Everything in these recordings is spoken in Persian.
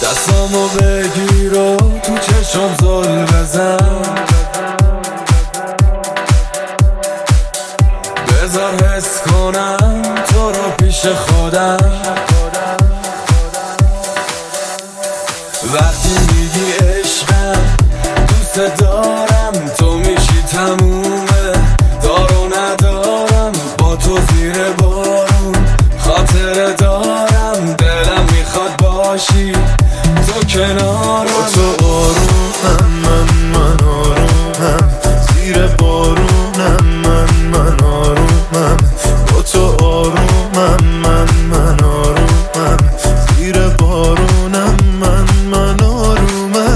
دستامو بگیر و تو چشم زل بزن، بذار حس کنم تو رو پیش خودم. وقتی میگی عشقم دوست دارم، تو میشی تمومه، دارو ندارم با تو زیر بارون، خاطره دارم دلم میخواد باشی تو کنارم. تو آرومم من آرومم، زیر بارونم من آرومم. با تو آرومم من آرومم، زیر بارونم من آرومم.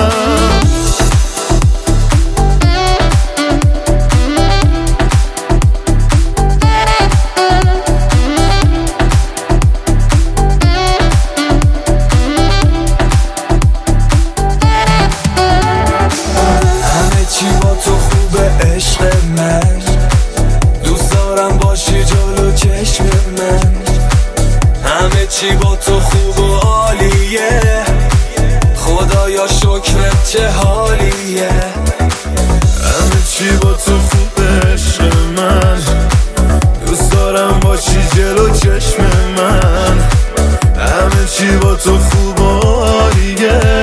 چی با تو خوبه عشق من، دوست دارم باشی جلو چشم من. همه چی با تو خوب و عالیه، خدایا شکرت چه حالیه. همه چی با تو خوبه عشق من، دوست دارم باشی جلو چشم من. همه چی با تو خوب و عالیه،